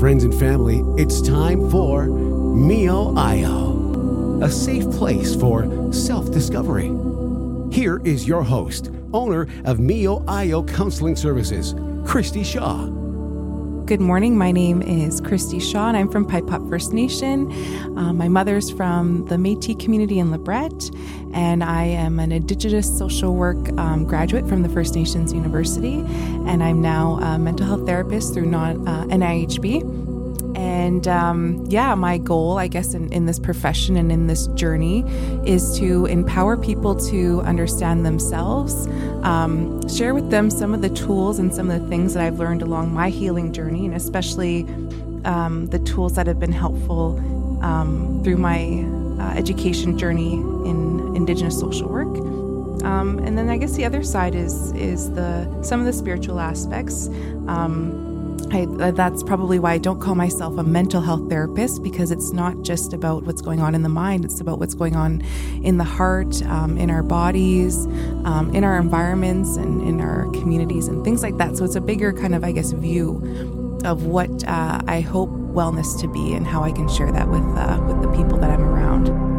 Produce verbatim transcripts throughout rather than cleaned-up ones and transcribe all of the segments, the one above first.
Friends and family, it's time for Mio Io, a safe place for self-discovery. Here is your host, owner of Mio Io Counseling Services, Christy Shaw. Good morning. My name is Christy Shaw, and I'm from Pipe Pot First Nation. Uh, my mother's from the Métis community in Lebret, and I am an Indigenous social work um, graduate from the First Nations University, and I'm now a mental health therapist through non, uh, N I H B. And um, yeah, my goal, I guess, in, in this profession and in this journey is to empower people to understand themselves, um, share with them some of the tools and some of the things that I've learned along my healing journey, and especially um, the tools that have been helpful um, through my uh, education journey in Indigenous social work. Um, and then I guess the other side is is the some of the spiritual aspects. Um, I, that's probably why I don't call myself a mental health therapist, because it's not just about what's going on in the mind. It's about what's going on in the heart, um, in our bodies, um, in our environments, and in our communities and things like that. So it's a bigger kind of, I guess, view of what uh, I hope wellness to be and how I can share that with uh, with the people that I'm around.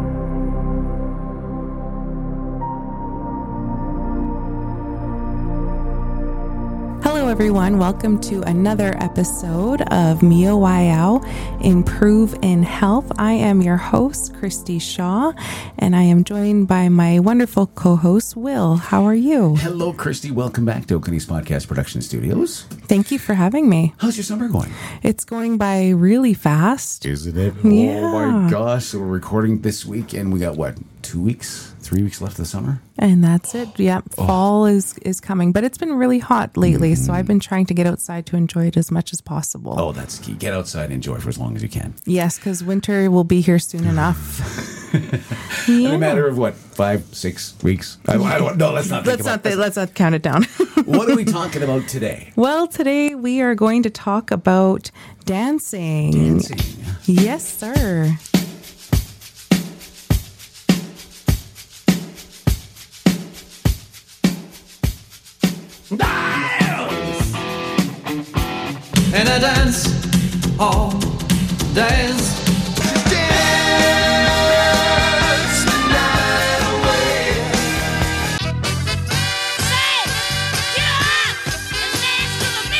Hello, everyone. Welcome to another episode of Mio Io, Improve in Health. I am your host, Christy Shaw, and I am joined by my wonderful co-host, Will. How are you? Hello, Christy. Welcome back to Oakenese Podcast Production Studios. Thank you for having me. How's your summer going? It's going by really fast. Isn't it? Yeah. Oh, my gosh. So we're recording this week, and we got, what, two weeks? Three weeks left of the summer? And that's it. Yep. Oh. Fall is, is coming, but it's been really hot lately, mm-hmm. so I've been trying to get outside to enjoy it as much as possible. Oh, that's key. Get outside and enjoy for as long as you can. Yes, because winter will be here soon enough. Yeah. In a matter of what, five, six weeks? I, I don't, no, let's not think let's about not, Let's not count it down. What are we talking about today? Well, today we are going to talk about dancing. Dancing. Yes, sir. Dance! And I dance all days. Dance the night away. Say, get up and dance to the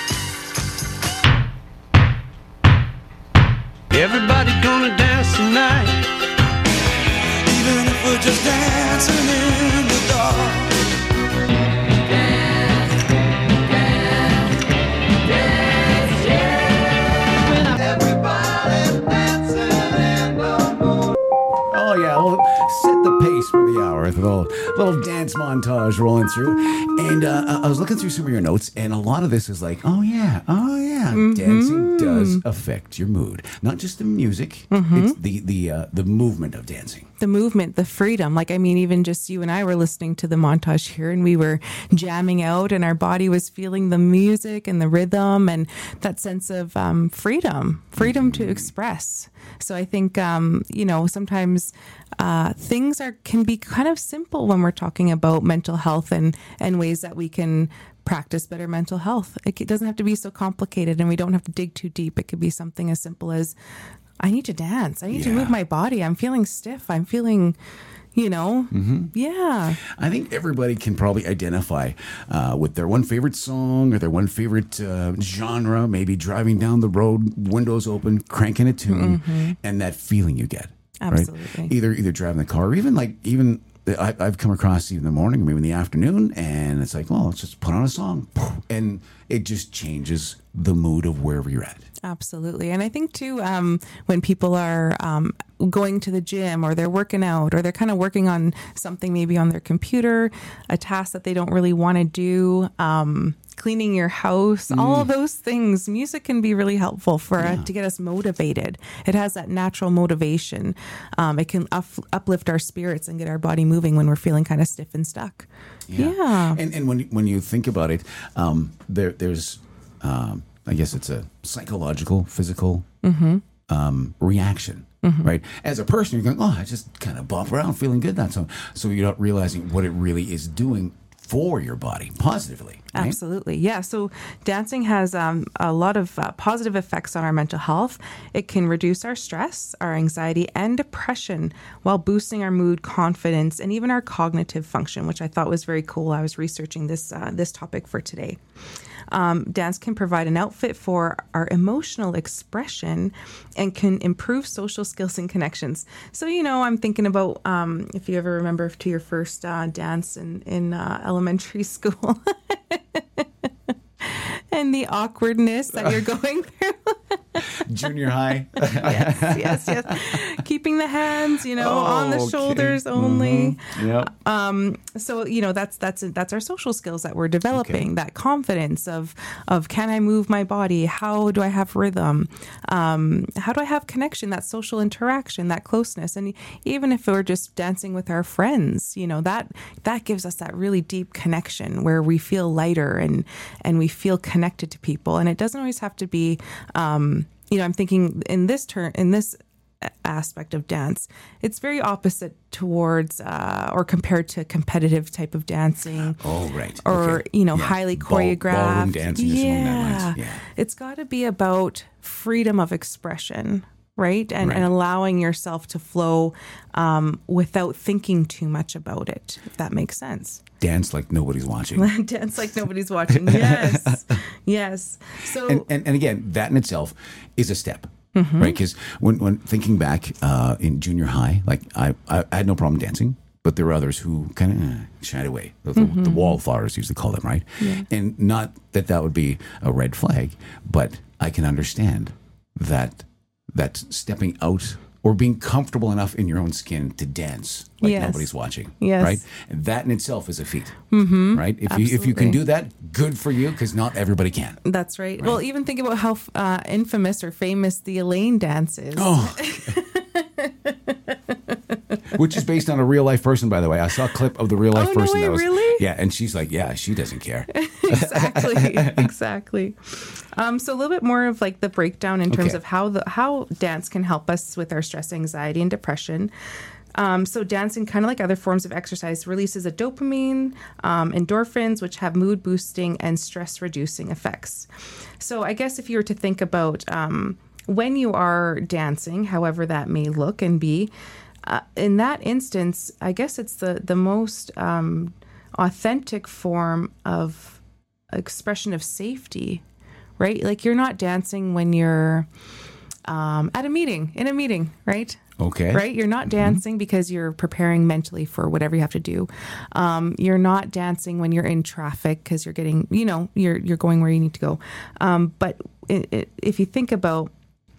music. Everybody gonna dance tonight. Even if we're just dancing in the dark. Oh, yeah, we'll set the pace for the hour with a little, little dance montage rolling through. And uh, I was looking through some of your notes, and a lot of this is like, oh, yeah, oh, yeah. Mm-hmm. Dancing does affect your mood. Not just the music, mm-hmm. it's the, the, uh, the movement of dancing. The movement, the freedom. Like, I mean, even just you and I were listening to the montage here, and we were jamming out, and our body was feeling the music and the rhythm and that sense of um, freedom, freedom mm-hmm. to express. So I think, um, you know, sometimes uh, things are can be kind of simple when we're talking about mental health and, and ways that we can practice better mental health. It, it doesn't have to be so complicated, and we don't have to dig too deep. It could be something as simple as, I need to dance. I need yeah. to move my body. I'm feeling stiff. I'm feeling, you know, mm-hmm. yeah. I think everybody can probably identify uh, with their one favorite song or their one favorite uh, genre, maybe driving down the road, windows open, cranking a tune, mm-hmm. and that feeling you get. Absolutely. Right? Either either driving the car, or even like, even I, I've come across even in the morning, or maybe in the afternoon, and it's like, well, let's just put on a song. And it just changes the mood of wherever you're at. Absolutely. And I think too, um, when people are um, going to the gym, or they're working out, or they're kind of working on something maybe on their computer, a task that they don't really want to do, um, cleaning your house, mm. all of those things, music can be really helpful for yeah. uh, to get us motivated. It has that natural motivation. Um, it can up, uplift our spirits and get our body moving when we're feeling kind of stiff and stuck. Yeah. yeah. And and when when you think about it, um, there there's um, I guess it's a psychological, physical mm-hmm. um, reaction. Mm-hmm. Right? As a person, you're going, oh, I just kind of bump around feeling good. That's so, so you're not realizing what it really is doing for your body positively. Right? Absolutely. Yeah. So dancing has um, a lot of uh, positive effects on our mental health. It can reduce our stress, our anxiety, and depression while boosting our mood, confidence, and even our cognitive function, which I thought was very cool. I was researching this uh, this topic for today. Um, dance can provide an outfit for our emotional expression and can improve social skills and connections. So, you know, I'm thinking about um, if you ever remember to your first uh, dance in, in uh, elementary school and the awkwardness that you're going through. Junior high. yes, yes, yes. Keeping the hands, you know, Oh, on the okay. shoulders only. Mm-hmm. Yep. Um, so you know that's that's that's our social skills that we're developing. Okay. That confidence of of can I move my body? How do I have rhythm? Um, how do I have connection? That social interaction, that closeness, and even if we're just dancing with our friends, you know that that gives us that really deep connection where we feel lighter and and we feel connected to people. And it doesn't always have to be. Um, you know, I'm thinking in this turn in this. aspect of dance, it's very opposite towards uh, or compared to competitive type of dancing. Oh, right. Or, Okay. you know, Yeah. highly Ball- choreographed. ballroom dancing or something along that yeah. lines. Yeah. It's got to be about freedom of expression, right? And, Right. and allowing yourself to flow um, without thinking too much about it, if that makes sense. Dance like nobody's watching. Dance like nobody's watching. Yes. Yes. So, and, and and again, that in itself is a step, Mm-hmm. right? Because when when thinking back uh, in junior high, like I, I I had no problem dancing, but there were others who kind of uh, shied away. The, the, Mm-hmm. the wallflowers used to call them, right? And not that that would be a red flag, but I can understand that that stepping out or being comfortable enough in your own skin to dance like Yes. nobody's watching, Yes. right? And that in itself is a feat, mm-hmm. right? If you if you can Absolutely. do that, good for you, because not everybody can. that's right. Well, even think about how uh, infamous or famous the Elaine dance is. Oh. Which is based on a real life person, by the way. I saw a clip of the real life Oh, no person. way, that was, really? Yeah, and she's like, yeah, she doesn't care. exactly exactly um so a little bit more of like the breakdown in terms Okay. of how the how dance can help us with our stress, anxiety, and depression. Um, so dancing, kind of like other forms of exercise, releases a dopamine, um, endorphins, which have mood boosting and stress reducing effects. So I guess if you were to think about um, when you are dancing, however that may look and be, uh, in that instance, I guess it's the the most um, authentic form of expression of safety, right? Like you're not dancing when you're um, at a meeting, in a meeting, right? Okay. Right? You're not dancing because you're preparing mentally for whatever you have to do. Um, you're not dancing when you're in traffic because you're getting, you know, you're you're going where you need to go. Um, but it, it, if you think about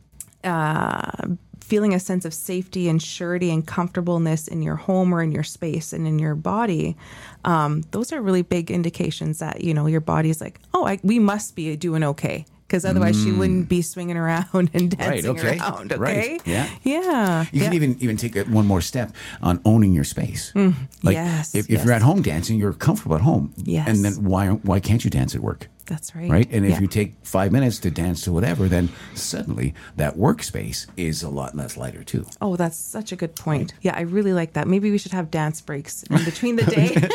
uh, feeling a sense of safety and surety and comfortableness in your home or in your space and in your body, um, those are really big indications that, you know, your body's like, oh, I, we must be doing okay. Because otherwise she wouldn't be swinging around and dancing Right, okay. around, okay? Right, yeah. Yeah. You yeah. can even even take it one more step on owning your space. Like yes, if, if yes. you're at home dancing, you're comfortable at home. Yes. And then why why can't you dance at work? That's right. Right? And if Yeah. you take five minutes to dance to whatever, then suddenly that workspace is a lot less lighter too. Oh, that's such a good point. Yeah, I really like that. Maybe we should have dance breaks in between the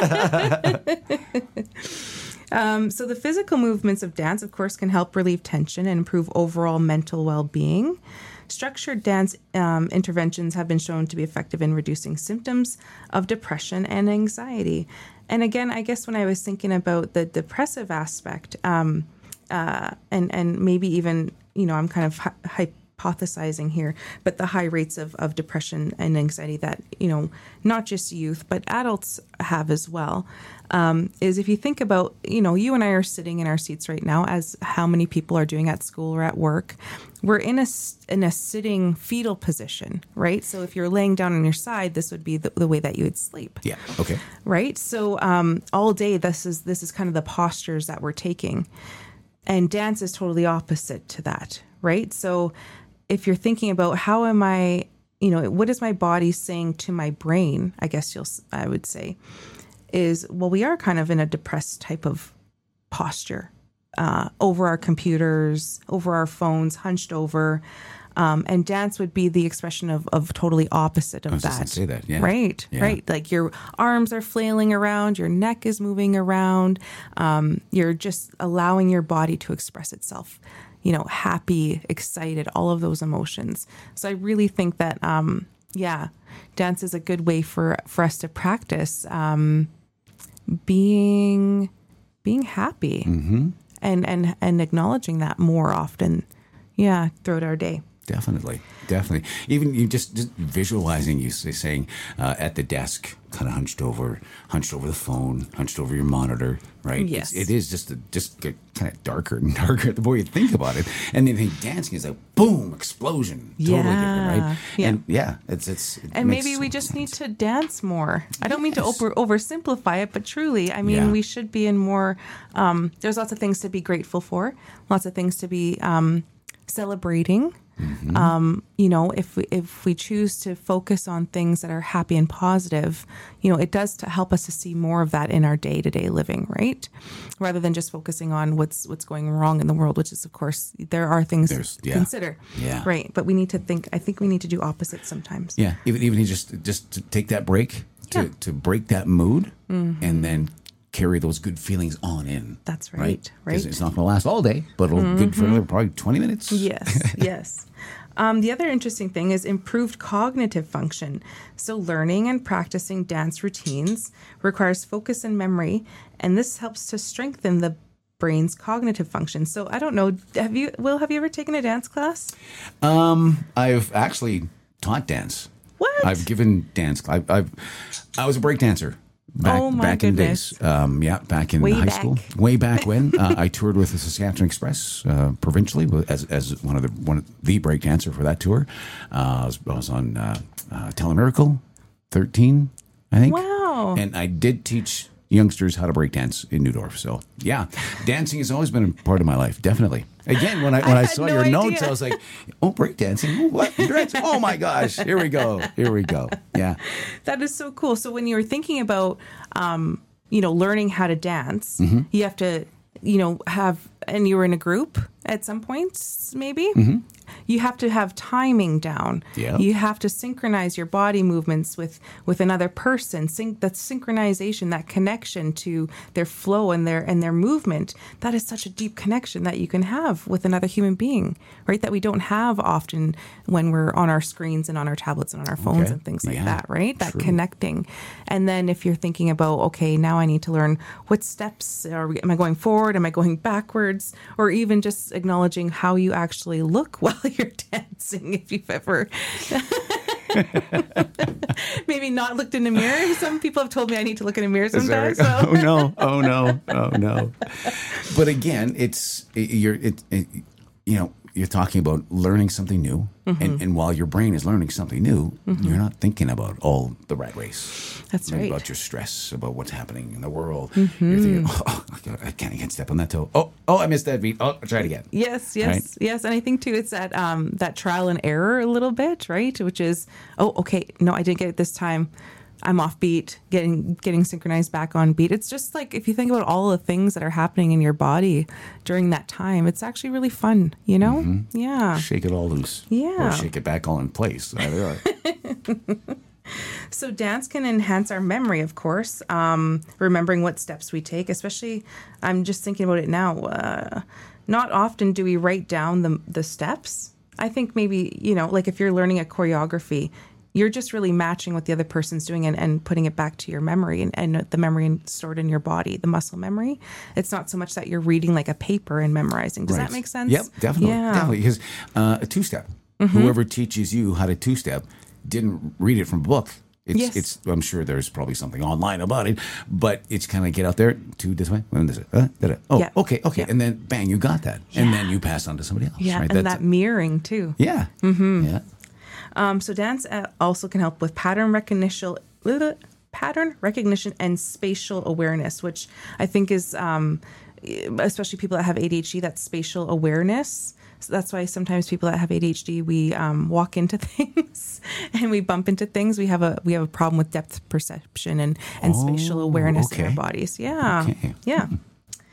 day. um, so the physical movements of dance, of course, can help relieve tension and improve overall mental well-being. Structured dance um, interventions have been shown to be effective in reducing symptoms of depression and anxiety. And again, I guess when I was thinking about the depressive aspect, um, uh, and and maybe even, you know, I'm kind of hy- hypothesizing here, but the high rates of, of depression and anxiety that, you know, not just youth, but adults have as well, um, is if you think about, you know, you and I are sitting in our seats right now, as how many people are doing at school or at work. We're in a, in a sitting fetal position, right? So if you're laying down on your side, this would be the, the way that you would sleep. Yeah. Okay. Right? So um, all day, this is this is kind of the postures that we're taking. And dance is totally opposite to that, right? So if you're thinking about how am I, you know, what is my body saying to my brain, I guess you'll, I would say, is, well, we are kind of in a depressed type of posture, uh, over our computers, over our phones, hunched over. Um, and dance would be the expression of, of totally opposite of I was just that. gonna say that, yeah. Right, Yeah. right. Like your arms are flailing around, your neck is moving around. Um, you're just allowing your body to express itself. You know, happy, excited, all of those emotions. So I really think that, um, yeah, dance is a good way for, for us to practice um, being being happy Mm-hmm. and, and, and acknowledging that more often, yeah, throughout our day. Definitely, definitely. Even you just, just visualizing you say, saying uh, at the desk, kind of hunched over, hunched over the phone, hunched over your monitor, right? Yes. It's, it is just a, just get kind of darker and darker the more you think about it. And then think dancing is like boom, explosion, totally different, Yeah. right? Yeah. And yeah, it's it's. It And makes maybe so we much just sense. need to dance more. I don't mean to Yes. over oversimplify it, but truly, I mean, Yeah. we should be in more. Um, there's lots of things to be grateful for, lots of things to be um, celebrating. Mm-hmm. Um, you know, if we if we choose to focus on things that are happy and positive, you know, it does to help us to see more of that in our day to day living, right? Rather than just focusing on what's what's going wrong in the world, which is, of course, there are things There's- to yeah. consider, Yeah. right? But we need to think. I think we need to do opposite sometimes. Yeah, even even you just just to take that break to, Yeah. to break that mood, and then carry those good feelings on in. That's right, Right. 'Cause right. Mm-hmm. It's not going to last all day, but it'll be good for another probably twenty minutes. Yes, yes. Um, the other interesting thing is improved cognitive function. So, learning and practicing dance routines requires focus and memory, and this helps to strengthen the brain's cognitive function. So, I don't know, have you, Will, have you ever taken a dance class? Um, I've actually taught dance. What? I've given dance. I've, I've I was a break dancer. Back, Oh, my back in the goodness. days. Um, yeah, back in Way high back. school. Way back when. uh, I toured with the Saskatchewan Express uh, provincially with- as, as one of the one of the break dancer for that tour. Uh, I, was, I was on uh, uh, Telemiracle thirteen, I think. Wow. And I did teach youngsters how to break dance in Newdorf. So yeah, dancing has always been a part of my life. Definitely. Again, when I when I I, had saw no your notes, idea. I was like, "Oh, break dancing! What? Dance? Oh my gosh! Here we go! Here we go! Yeah, That is so cool. So when you were thinking about, um, you know, learning how to dance, Mm-hmm. you have to, you know, have, and you were in a group at some points, maybe. You have to have timing down. Mm-hmm. Yeah. You have to synchronize your body movements with with another person. Sync that synchronization, that connection to their flow and their and their movement. That is such a deep connection that you can have with another human being, right? That we don't have often when we're on our screens and on our tablets and on our phones Okay. and things like Yeah. that, right? That True. connecting. And then if you're thinking about, okay, now I need to learn what steps are we, am I going forward? Am I going backwards? Or even just acknowledging how you actually look while you're dancing, if you've ever maybe not looked in a mirror. Some people have told me I need to look in a mirror Is that sometimes. right? So. Oh no! Oh no! Oh no! But again, it's you're it, it you know you're talking about learning something new, Mm-hmm. and, and while your brain is learning something new, you're not thinking about all the rat race. That's Maybe right. About your stress, about what's happening in the world. Mm-hmm. You're thinking, oh, I can't, I can't, I can't step on that toe. Oh, oh, I missed that beat. Oh, I'll try it again. Yes, yes, Right? yes. And I think too, it's that um, that trial and error a little bit, right? Which is, oh, okay, no, I didn't get it this time. I'm off beat, getting getting synchronized back on beat. It's just like if you think about all the things that are happening in your body during that time, it's actually really fun, you know? Mm-hmm. Yeah. Shake it all loose. Yeah. Or shake it back all in place. Either or. So dance can enhance our memory, of course, um, remembering what steps we take, especially, I'm just thinking about it now. Uh, not often do we write down the, the steps. I think maybe, you know, like if you're learning a choreography, you're just really matching what the other person's doing and, and putting it back to your memory and, and the memory stored in your body, the muscle memory. It's not so much that you're reading like a paper and memorizing. Does Right. that make sense? Yep, definitely. Yeah. Definitely. Because uh, a two-step, Mm-hmm. whoever teaches you how to two-step didn't read it from a book. It's, Yes. it's. I'm sure there's probably something online about it, but it's kind of get out there, two this way, one this way. Uh, da, da. Oh, Yeah. okay, okay. Yeah. And then bang, you got that. And then you pass on to somebody else. Yeah, right? and That's- that mirroring too. Yeah. Mm-hmm. Yeah. Um, so dance uh, also can help with pattern recognition, pattern recognition and spatial awareness, which I think is, um, especially people that have A D H D, that's spatial awareness. So that's why sometimes people that have A D H D, we um, walk into things and we bump into things. We have a we have a problem with depth perception and and spatial Oh, awareness in okay. our bodies. Yeah, Okay. yeah.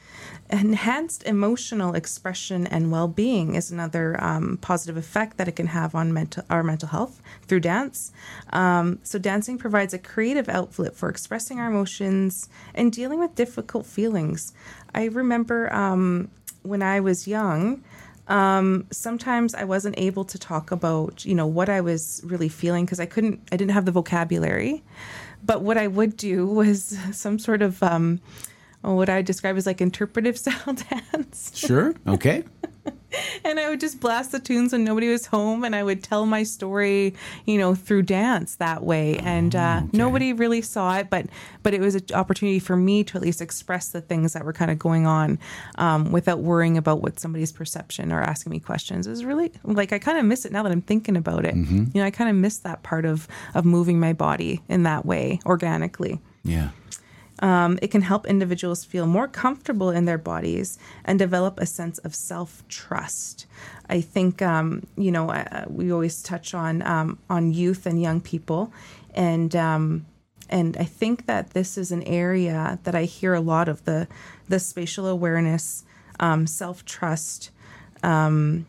enhanced emotional expression and well-being is another um, positive effect that it can have on mental our mental health through dance. Um, so dancing provides a creative outlet for expressing our emotions and dealing with difficult feelings. I remember um, when I was young, um, sometimes I wasn't able to talk about, you know, what I was really feeling because I couldn't, I didn't have the vocabulary. But what I would do was some sort of um, what I describe as like interpretive style dance. Sure. Okay. And I would just blast the tunes when nobody was home, and I would tell my story, you know, through dance that way. And uh, okay. nobody really saw it, but but it was an opportunity for me to at least express the things that were kind of going on um, without worrying about what somebody's perception or asking me questions. It was really like I kind of miss it now that I'm thinking about it. Mm-hmm. You know, I kind of miss that part of of moving my body in that way organically. Yeah. Um, it can help individuals feel more comfortable in their bodies and develop a sense of self-trust. I think, um, you know, uh, we always touch on um, on youth and young people, and um, and I think that this is an area that I hear a lot of the the spatial awareness, um, self-trust, um,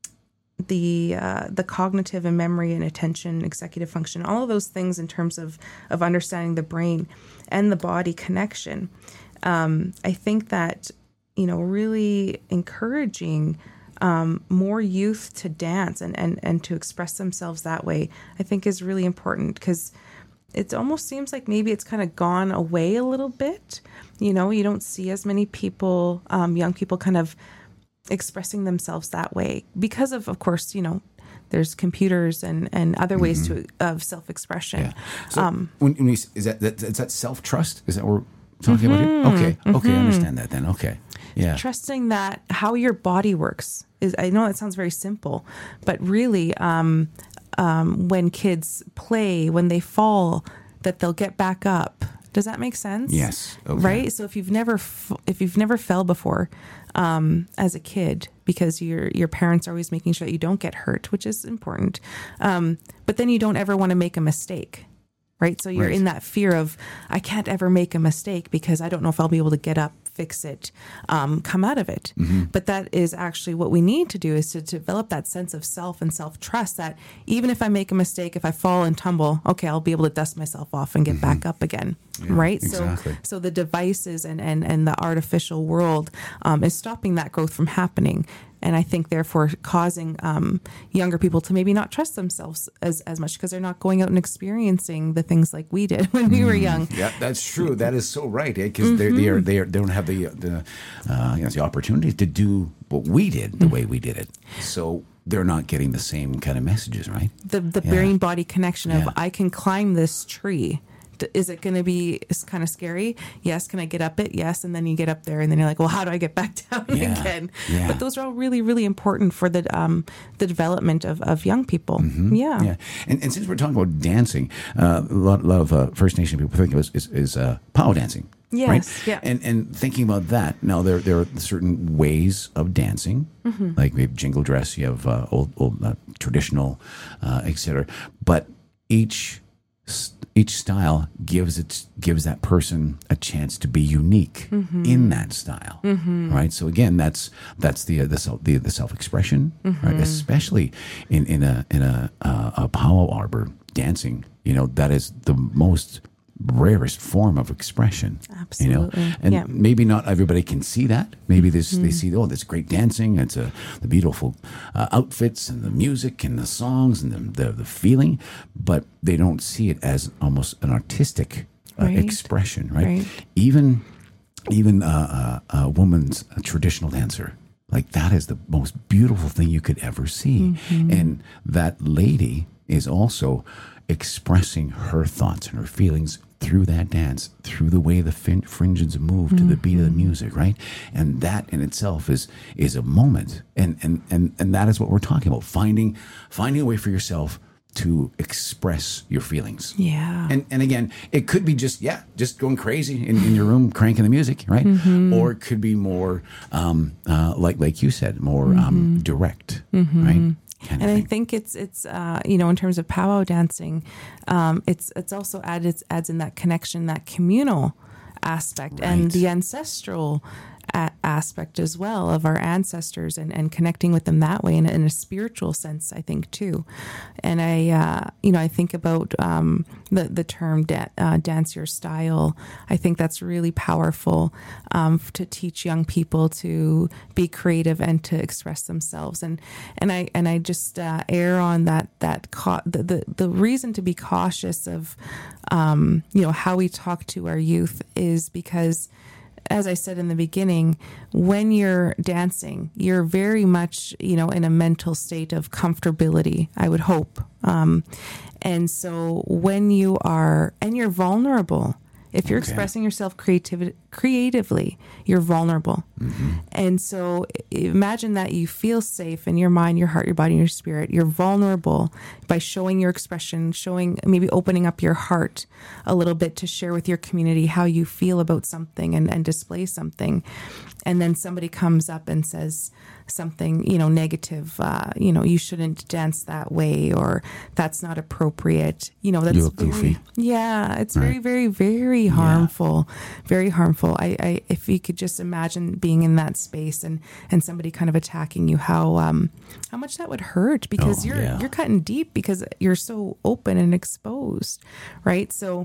the uh, the cognitive and memory and attention, executive function, all of those things in terms of of understanding the brain and the body connection. Um, I think that, you know, really encouraging um, more youth to dance and, and, and to express themselves that way, I think is really important, because it almost seems like maybe it's kind of gone away a little bit. You know, you don't see as many people, um, young people kind of expressing themselves that way because of, of course, you know, there's computers and, and other ways Mm-hmm. to of self-expression. Yeah. So Um, when, when you, is that, that is that self-trust? Is that what we're talking about here? Okay. Okay. I understand that then. Okay. Yeah. Trusting that how your body works is, I know that sounds very simple, but really, um, um, when kids play, when they fall, that they'll get back up. Does that make sense? Yes. Okay. Right. So if you've never, f- if you've never fell before, um, as a kid, because your your parents are always making sure that you don't get hurt, which is important. Um, but then you don't ever want to make a mistake. Right. So you're Right. in that fear of, I can't ever make a mistake because I don't know if I'll be able to get up, fix it, um, come out of it. Mm-hmm. But that is actually what we need to do, is to develop that sense of self and self-trust that even if I make a mistake, if I fall and tumble, okay, I'll be able to dust myself off and get Mm-hmm. back up again. Right. exactly. So, so the devices and, and, and the artificial world um, is stopping that growth from happening. And I think, therefore, causing um, younger people to maybe not trust themselves as, as much because they're not going out and experiencing the things like we did when we were young. Yeah, that's true. That is so right. Because they they are they are they don't have the the uh, you know, the opportunity to do what we did the way we did it. So they're not getting the same kind of messages, right? The the Yeah. brain body connection of Yeah. I can climb this tree. D- Is it going to be it's kind of scary? Yes. Can I get up it? Yes. And then you get up there, and then you're like, well, how do I get back down Yeah. again? Yeah. But those are all really, really important for the um, the development of, of young people. Yeah. Yeah, and, and since we're talking about dancing, uh, a lot, a lot of uh, First Nation people think of it is, is uh, pow dancing. Yes, right? yeah. And and thinking about that, now there there are certain ways of dancing, Mm-hmm. like we have jingle dress, you have uh, old old uh, traditional, uh, et cetera. But each each style gives it gives that person a chance to be unique Mm-hmm. in that style, right? So again, that's that's the uh, the self the, the self expression, Mm-hmm. right? Especially in in a in a uh, a powwow arbor dancing, you know, that is the most rarest form of expression. You know, Absolutely. and Yeah. maybe not everybody can see that. Maybe this they see, oh, that's great dancing. It's a the beautiful uh, outfits and the music and the songs and the, the the feeling, but they don't see it as almost an artistic uh, Right. expression, right? Right. Even even uh, uh, a woman's a traditional dancer. Like that is the most beautiful thing you could ever see, Mm-hmm. and that lady is also expressing her thoughts and her feelings through that dance, through the way the fin- fringes move to the beat of the music, right? And that in itself is is a moment, and and and and that is what we're talking about: finding finding a way for yourself to express your feelings. Yeah. And and again, it could be just yeah, just going crazy in, in your room, cranking the music, right? Mm-hmm. Or it could be more um, uh, like like you said, more Mm-hmm. um, direct, right? Kind of And I thing. think it's it's uh, you know, in terms of powwow dancing, um, it's it's also added adds in that connection, that communal aspect, and Right. the ancestral a- aspect as well of our ancestors and, and connecting with them that way in, in a spiritual sense, I think too. And I, uh, you know, I think about um, the the term da- uh, dance your style. I think that's really powerful um, to teach young people to be creative and to express themselves. And and I and I just uh, err on that that ca- the, the the reason to be cautious of um, you know how we talk to our youth is because, as I said in the beginning, when you're dancing, you're very much, you know, in a mental state of comfortability, I would hope. Um, and so when you are, and you're vulnerable, if you're Okay. expressing yourself creativ- creatively, you're vulnerable. Mm-hmm. And so imagine that you feel safe in your mind, your heart, your body, and your spirit. You're vulnerable by showing your expression, showing, maybe opening up your heart a little bit to share with your community how you feel about something and, and display something. And then somebody comes up and says something, you know, negative, uh, you know, you shouldn't dance that way, or that's not appropriate. You know, that's You look very- goofy. Yeah, it's very, very, very harmful. Very harmful. I, I, if you could just imagine being in that space and, and somebody kind of attacking you, how um, how much that would hurt, because Oh, you're yeah. you're cutting deep because you're so open and exposed, right? So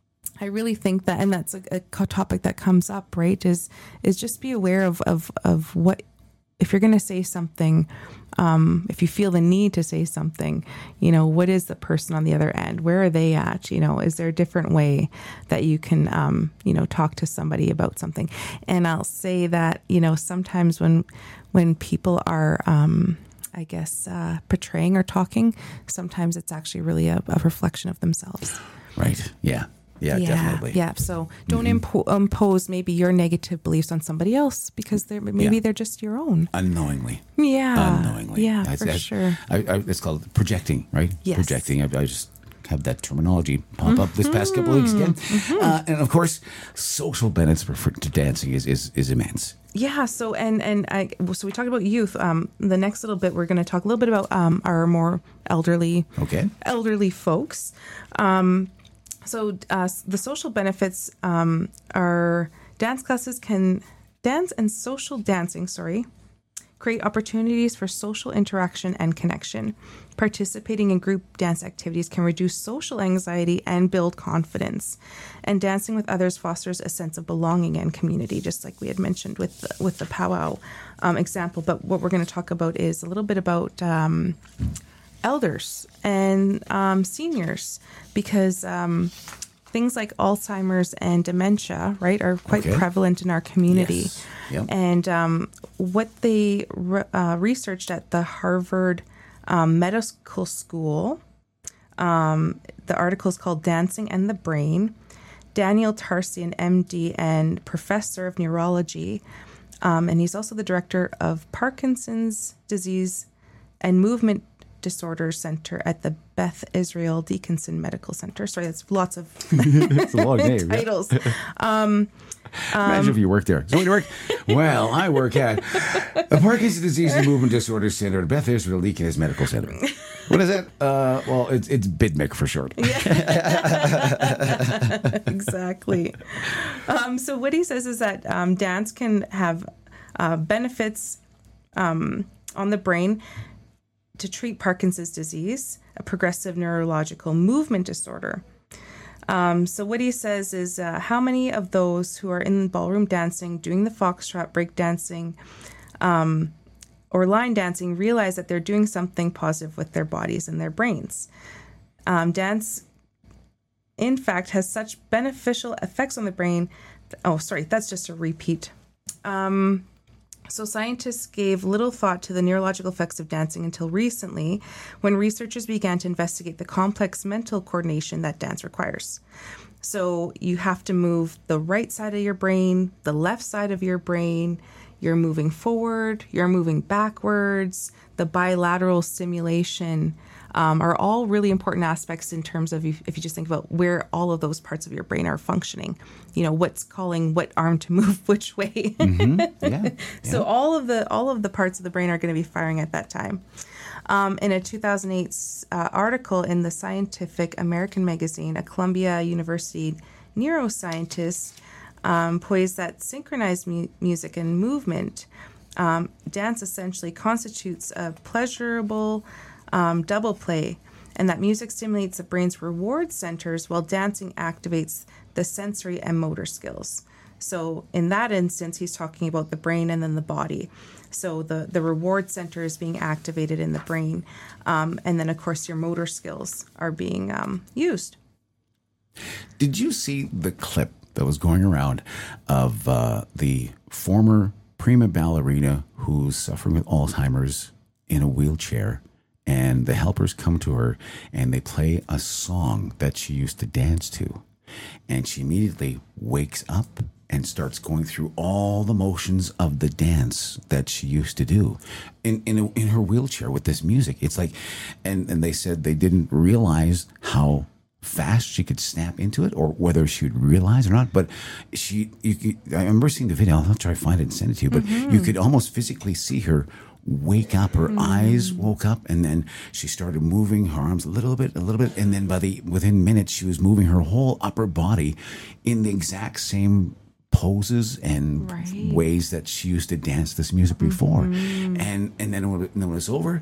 I really think that, and that's a, a co- topic that comes up, right? Is is just be aware of of of what, if you're going to say something, um, if you feel the need to say something, you know, what is the person on the other end? Where are they at? You know, is there a different way that you can, um, you know, talk to somebody about something? And I'll say that, you know, sometimes when when people are, um, I guess, uh, portraying or talking, sometimes it's actually really a, a reflection of themselves. Right. Yeah. Yeah, yeah, definitely. Yeah. So don't Mm-hmm. impo- impose maybe your negative beliefs on somebody else, because they're maybe Yeah. they're just your own. Unknowingly. Yeah. Unknowingly. Yeah, That's- for that's- sure. I, I, it's called projecting, right? Yes. Projecting. I, I just have that terminology pop up this past couple of weeks again. Mm-hmm. Uh, and of course, social benefits for, for to dancing is, is, is immense. Yeah. So and and I so we talked about youth. Um, the next little bit we're going to talk a little bit about um our more elderly Okay. elderly folks. Um, so uh, the social benefits um are dance classes can dance and social dancing. Sorry. Create opportunities for social interaction and connection. Participating in group dance activities can reduce social anxiety and build confidence. And dancing with others fosters a sense of belonging and community, just like we had mentioned with the, with the powwow um, example. But what we're going to talk about is a little bit about um, elders and um, seniors, because um, things like Alzheimer's and dementia, right, are quite Okay. prevalent in our community. Yes. Yep. And um, what they re- uh, researched at the Harvard um, Medical School, um, the article is called Dancing and the Brain. Daniel Tarsian, M D and professor of neurology, um, and he's also the director of Parkinson's disease and movement Disorder Center at the Beth Israel Dickinson Medical Center. Sorry, that's lots of It's a long name. titles. Imagine if you worked there. So where do you work? Well, I work at the Parkinson's Disease and Movement Disorder Center at Beth Israel Dickinson Medical Center. What is that? Uh, well, it's it's B I D M I C for short. Exactly. Um, so what he says is that um, dance can have uh, benefits um, on the brain to treat Parkinson's disease, a progressive neurological movement disorder. Um, so what he says is uh, how many of those who are in ballroom dancing, doing the foxtrot, break dancing, um, or line dancing realize that they're doing something positive with their bodies and their brains. Um, dance, in fact, has such beneficial effects on the brain. Oh, sorry, that's just a repeat. Um, so scientists gave little thought to the neurological effects of dancing until recently, when researchers began to investigate the complex mental coordination that dance requires. So you have to move the right side of your brain, the left side of your brain. You're moving forward, you're moving backwards. The bilateral stimulation um, are all really important aspects in terms of if, if you just think about where all of those parts of your brain are functioning. You know, what's calling what arm to move which way. Mm-hmm. Yeah. So all of the all of the parts of the brain are going to be firing at that time. Um, in a two thousand eight uh, article in the Scientific American magazine, a Columbia University neuroscientist um, poise that synchronize mu- music and movement. Um, dance essentially constitutes a pleasurable um, double play, and that music stimulates the brain's reward centers while dancing activates the sensory and motor skills. So in that instance, he's talking about the brain and then the body. So the, the reward center is being activated in the brain. Um, and then, of course, your motor skills are being um, used. Did you see the clip that was going around of uh, the former prima ballerina who's suffering with Alzheimer's in a wheelchair? And the helpers come to her and they play a song that she used to dance to. And she immediately wakes up and starts going through all the motions of the dance that she used to do in in, a, in her wheelchair with this music. It's like, and, and they said they didn't realize how fast she could snap into it, or whether she would realize or not. But she, you could, I remember seeing the video. I'll try to find it and send it to you. But mm-hmm. you could almost physically see her wake up. Her mm. eyes woke up, and then she started moving her arms a little bit, a little bit, and then by the within minutes, she was moving her whole upper body in the exact same poses and right. ways that she used to dance this music before. Mm-hmm. And and then when it was over,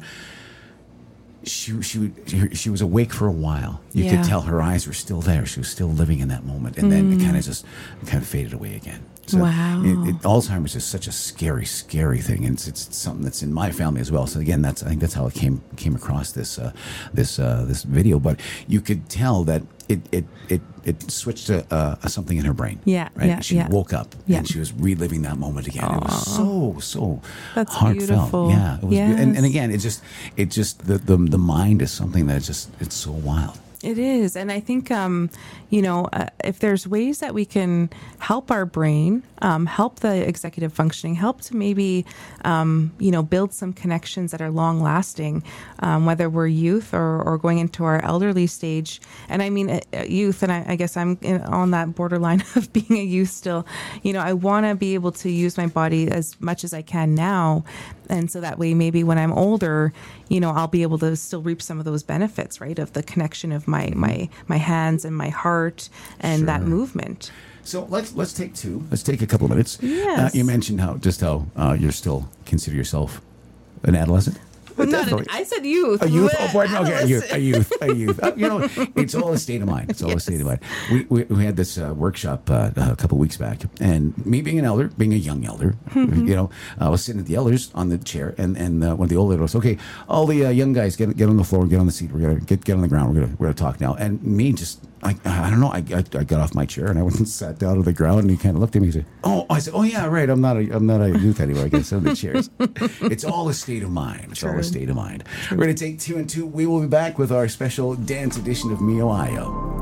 she she would, she was awake for a while. You yeah. could tell her eyes were still there. She was still living in that moment, and mm. then it kind of just kind of faded away again. So wow. It, it, Alzheimer's is such a scary, scary thing, and it's, it's something that's in my family as well. So again, that's I think that's how I came came across this uh, this uh, this video. But you could tell that it it it, it switched to uh, something in her brain. Yeah, right. Yeah, she yeah. woke up yeah. and she was reliving that moment again. Aww. It was so so that's heartfelt. Beautiful. Yeah, it was. Yes. And, and again, it just it just the, the the mind is something that just it's so wild. It is. And I think, um, you know, uh, if there's ways that we can help our brain, um, help the executive functioning, help to maybe, um, you know, build some connections that are long lasting, um, whether we're youth or, or going into our elderly stage. And I mean, uh, youth, and I, I guess I'm in, on that borderline of being a youth still. You know, I want to be able to use my body as much as I can now. And so that way, maybe when I'm older, you know, I'll be able to still reap some of those benefits, right, of the connection of my my my hands and my heart and sure. that movement. So let's let's take two. Let's take a couple of minutes. Yes. Uh, you mentioned how just how uh, you're still consider yourself an adolescent. Well, not an, I said youth. A youth. Oh, pardon. Okay, a youth. A youth. A youth. Uh, you know, it's all a state of mind. It's all yes. a state of mind. We we, we had this uh, workshop uh, a couple of weeks back, and me being an elder, being a young elder, mm-hmm. you know, I was sitting at the elders on the chair, and and uh, one of the old elders, okay, all the uh, young guys get get on the floor, get on the seat, we're gonna get get on the ground, we're gonna we're gonna talk now, and me just. I, I don't know. I, I I got off my chair and I went and sat down on the ground, and he kind of looked at me and said, "Oh," I said, "Oh yeah, right. I'm not a I'm not a youth anymore. I guess I'm the chairs." It's all a state of mind. It's True. all a state of mind. True. We're gonna take two and two. We will be back with our special dance edition of Mio Io.